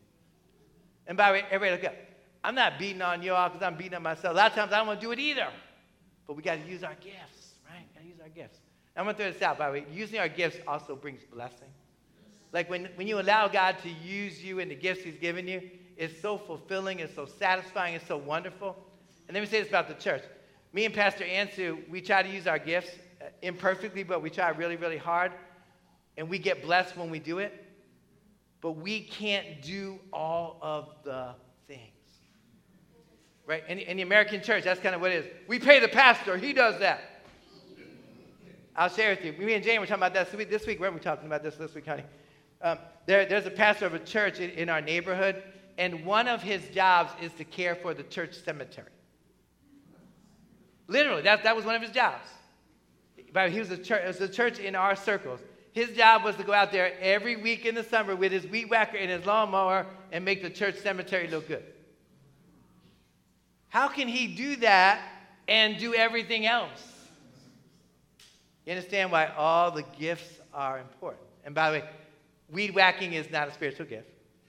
And by the way, everybody look up. I'm not beating on you all because I'm beating on myself. A lot of times I don't want to do it either. But we got to use our gifts, right? Got to use our gifts. I'm going to throw this out, by the way. Using our gifts also brings blessing. Like when, when you allow God to use you and the gifts he's given you, it's so fulfilling, it's so satisfying, it's so wonderful. And let me say this about the church. Me and Pastor Ansu, we try to use our gifts uh, imperfectly, but we try really, really hard. And we get blessed when we do it. But we can't do all of the things. Right? In, in the American church, that's kind of what it is. We pay the pastor, he does that. I'll share with you. Me and Jane were talking about that this week. This week, weren't we talking about this this week, honey? Um, there, there's a pastor of a church in, in our neighborhood, and one of his jobs is to care for the church cemetery. Literally, that, that was one of his jobs. But he was a church, it was a church in our circles. His job was to go out there every week in the summer with his weed whacker and his lawnmower and make the church cemetery look good. How can he do that and do everything else. You understand why all the gifts are important? And by the way, weed whacking is not a spiritual gift.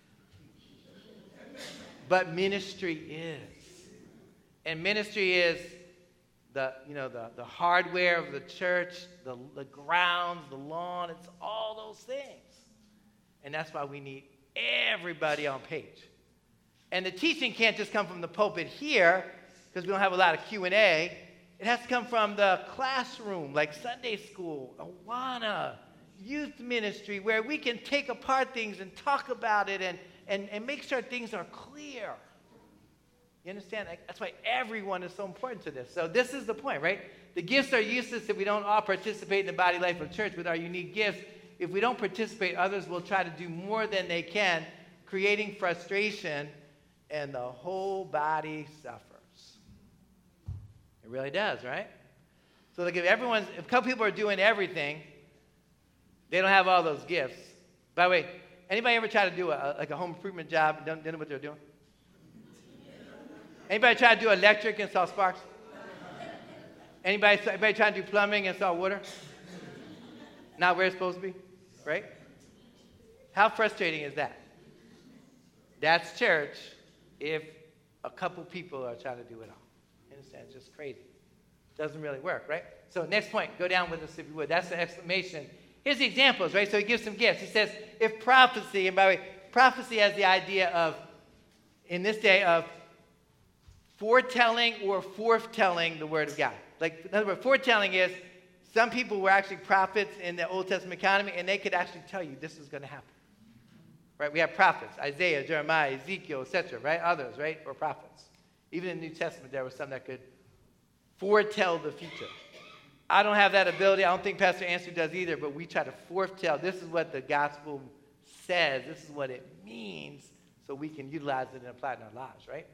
But ministry is. And ministry is the, you know, the, the hardware of the church, the, the grounds, the lawn. It's all those things. And that's why we need everybody on page. And the teaching can't just come from the pulpit here, because we don't have a lot of Q and A. It has to come from the classroom, like Sunday school, Awana, youth ministry, where we can take apart things and talk about it and, and, and make sure things are clear. You understand? That's why everyone is so important to this. So this is the point, right? The gifts are useless if we don't all participate in the body life of church with our unique gifts. If we don't participate, others will try to do more than they can, creating frustration, and the whole body suffers. It really does, right? So like if everyone's, if a couple people are doing everything, they don't have all those gifts. By the way, anybody ever try to do a, like a home improvement job and don't know what they're doing? Anybody try to do electric and saw sparks? Anybody, anybody try to do plumbing and saw water? Not where it's supposed to be, right? How frustrating is that? That's church if a couple people are trying to do it all. You understand? It's just crazy. Doesn't really work, right? So next point, go down with us if you would. That's the exclamation. Here's the examples, right? So he gives some gifts. He says, if prophecy, and by the way, prophecy has the idea of, in this day, of foretelling or forthtelling the word of God. Like, in other words, foretelling is some people were actually prophets in the Old Testament economy, and they could actually tell you this is going to happen. Right? We have prophets, Isaiah, Jeremiah, Ezekiel, et cetera, right? Others, right? Or prophets. Even in the New Testament, there was some that could foretell the future. I don't have that ability. I don't think Pastor Ansel does either, but we try to foretell. This is what the gospel says. This is what it means, so we can utilize it and apply it in our lives, right?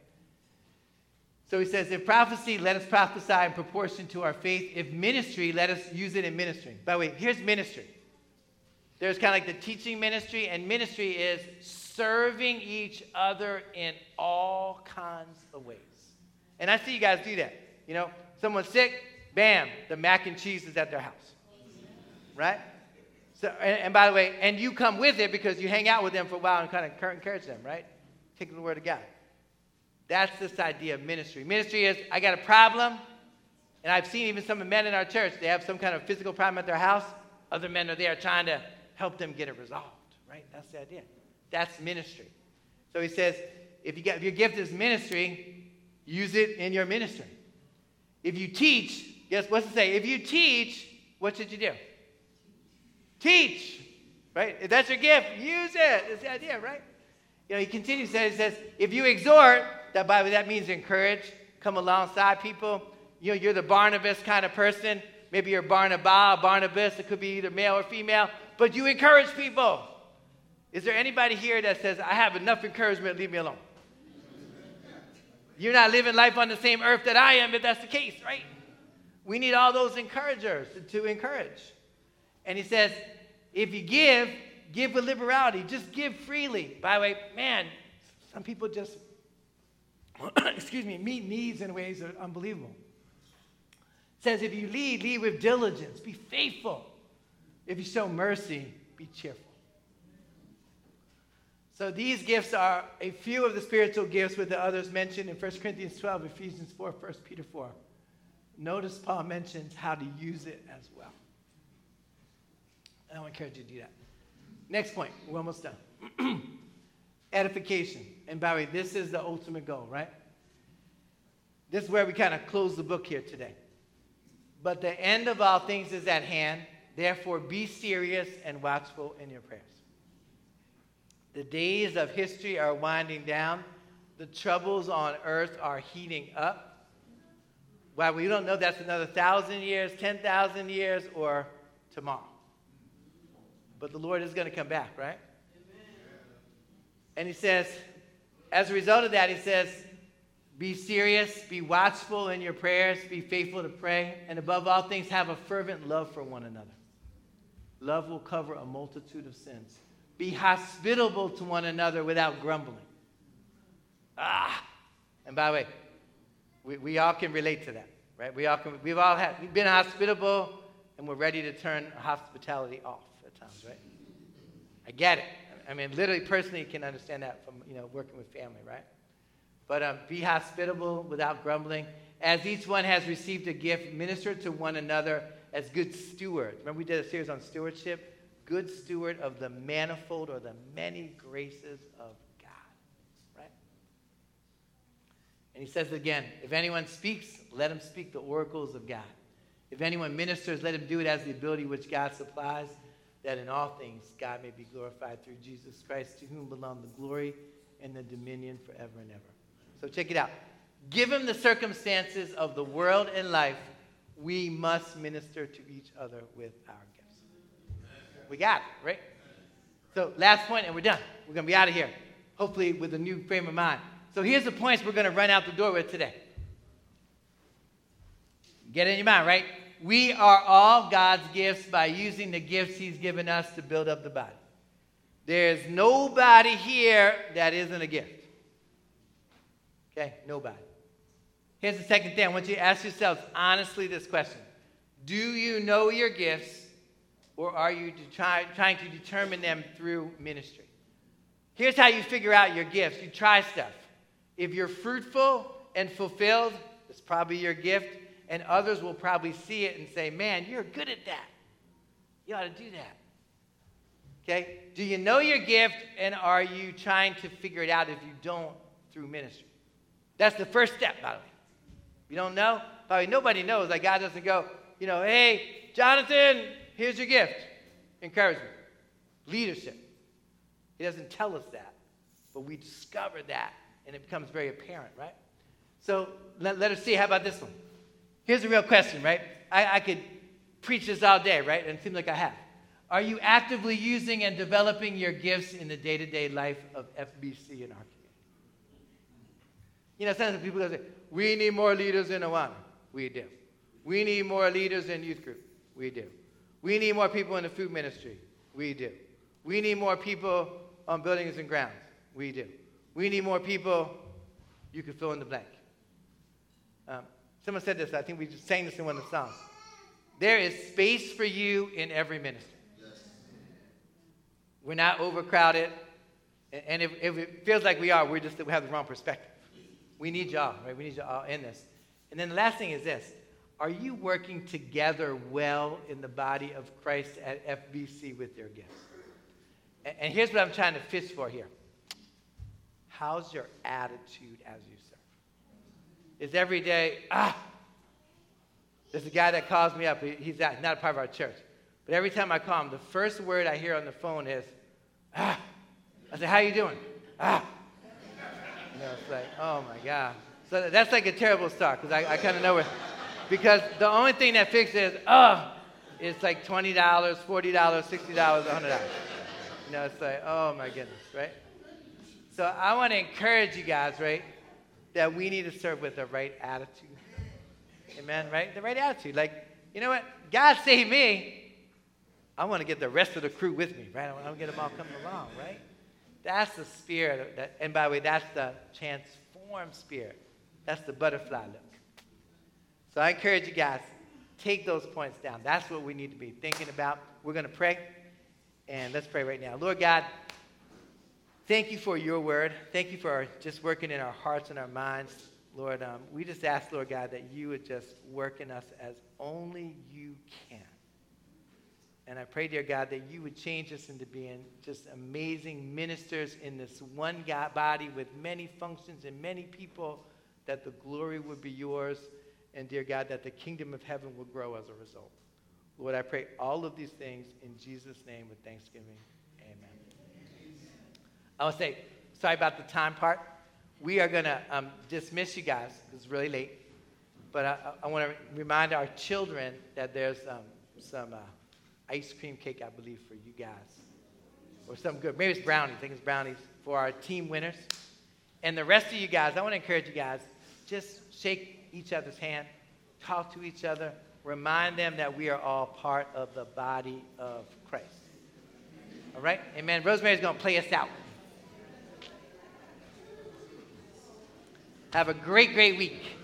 So he says, if prophecy, let us prophesy in proportion to our faith. If ministry, let us use it in ministry. By the way, here's ministry. There's kind of like the teaching ministry, and ministry is serving each other in all kinds of ways. And I see you guys do that. You know, someone's sick, bam, the mac and cheese is at their house. Right? So, and, and by the way, and you come with it because you hang out with them for a while and kind of encourage them, right? Take the word of God. That's this idea of ministry. Ministry is, I got a problem, and I've seen even some men in our church, they have some kind of physical problem at their house. Other men are there trying to help them get it resolved, right? That's the idea. That's ministry. So he says, if, you get, if your gift is ministry, use it in your ministry. If you teach, guess what's it say? If you teach, what should you do? Teach, right? If that's your gift, use it. That's the idea, right? You know, he continues, he says, if you exhort, that by that means encourage, come alongside people. You know, you're the Barnabas kind of person. Maybe you're Barnabas, Barnabas. It could be either male or female. But you encourage people. Is there anybody here that says, I have enough encouragement, leave me alone? You're not living life on the same earth that I am, if that's the case, right? We need all those encouragers to, to encourage. And he says, if you give, give with liberality. Just give freely. By the way, man, some people just, excuse me, meet needs in ways that are unbelievable. It says, if you lead, lead with diligence. Be faithful. If you show mercy, be cheerful. So these gifts are a few of the spiritual gifts with the others mentioned in First Corinthians twelve, Ephesians four, First Peter four. Notice Paul mentions how to use it as well. I want to encourage you to do that. Next point. We're almost done. Edification. And by the way, this is the ultimate goal, right? This is where we kind of close the book here today. But the end of all things is at hand. Therefore, be serious and watchful in your prayers. The days of history are winding down. The troubles on earth are heating up. Well, we don't know if that's another thousand years, ten thousand years, or tomorrow. But the Lord is going to come back, right? Amen. And he says, as a result of that, he says, be serious, be watchful in your prayers, be faithful to pray, and above all things, have a fervent love for one another. Love will cover a multitude of sins. Be hospitable to one another without grumbling. Ah! And by the way, we, we all can relate to that, right? We all can, we've all had, we've been hospitable, and we're ready to turn hospitality off at times, right? I get it. I mean, literally, personally, can understand that from, you know, working with family, right? But um, be hospitable without grumbling. As each one has received a gift, minister to one another as good stewards. Remember we did a series on stewardship? Good steward of the manifold or the many graces of God, right? And he says again, if anyone speaks, let him speak the oracles of God. If anyone ministers, let him do it as the ability which God supplies, that in all things God may be glorified through Jesus Christ, to whom belong the glory and the dominion forever and ever. So check it out. Given the circumstances of the world and life, we must minister to each other with our gifts. We got it, right? So last point, and we're done. We're going to be out of here, hopefully with a new frame of mind. So here's the points we're going to run out the door with today. Get it in your mind, right? We are all God's gifts by using the gifts he's given us to build up the body. There's nobody here that isn't a gift. Okay? Nobody. Here's the second thing. I want you to ask yourselves honestly this question. Do you know your gifts, or are you to try, trying to determine them through ministry? Here's how you figure out your gifts. You try stuff. If you're fruitful and fulfilled, it's probably your gift, and others will probably see it and say, man, you're good at that. You ought to do that. Okay? Do you know your gift, and are you trying to figure it out if you don't through ministry? That's the first step, by the way. You don't know? Probably nobody knows. Like God doesn't go, you know, hey, Jonathan, here's your gift. Encouragement. Leadership. He doesn't tell us that. But we discover that, and it becomes very apparent, right? So let, let us see. How about this one? Here's a real question, right? I, I could preach this all day, right? And it seems like I have. Are you actively using and developing your gifts in the day-to-day life of F B C in our community? You know, sometimes people go say, we need more leaders in Awana. We do. We need more leaders in youth group. We do. We need more people in the food ministry. We do. We need more people on buildings and grounds. We do. We need more people, you can fill in the blank. Um, someone said this, I think we just sang this in one of the songs. There is space for you in every ministry. Yes. We're not overcrowded. And if, if it feels like we are, we're just, we have the wrong perspective. We need y'all, right? We need y'all in this. And then the last thing is this. Are you working together well in the body of Christ at F B C with your gifts? And, and here's what I'm trying to fish for here. How's your attitude as you serve? Is every day, ah, there's a guy that calls me up. He, he's not, not a part of our church. But every time I call him, the first word I hear on the phone is, ah. I say, how you doing? Ah. You know, it's like, oh, my God. So that's like a terrible start because I, I kind of know it. Because the only thing that fixes is, oh, it's like twenty dollars, forty dollars, sixty dollars, one hundred dollars. You know, it's like, oh, my goodness, right? So I want to encourage you guys, right, that we need to serve with the right attitude. Amen, right? The right attitude. Like, you know what? God saved me. I want to get the rest of the crew with me, right? I want to get them all coming along, right? That's the spirit. That, and by the way, that's the transformed spirit. That's the butterfly look. So I encourage you guys, take those points down. That's what we need to be thinking about. We're going to pray. And let's pray right now. Lord God, thank you for your word. Thank you for just working in our hearts and our minds. Lord, um, we just ask, Lord God, that you would just work in us as only you can. And I pray, dear God, that you would change us into being just amazing ministers in this one God body with many functions and many people, that the glory would be yours. And, dear God, that the kingdom of heaven will grow as a result. Lord, I pray all of these things in Jesus' name with thanksgiving. Amen. I want to say, sorry about the time part. We are going to um, dismiss you guys. It's really late. But I, I want to remind our children that there's um, some uh, ice cream cake, I believe, for you guys. Or something good. Maybe it's brownies. I think it's brownies for our team winners. And the rest of you guys, I want to encourage you guys, just shake each other's hand, talk to each other, remind them that we are all part of the body of Christ. All right? Amen. Rosemary's going to play us out. Have a great, great week.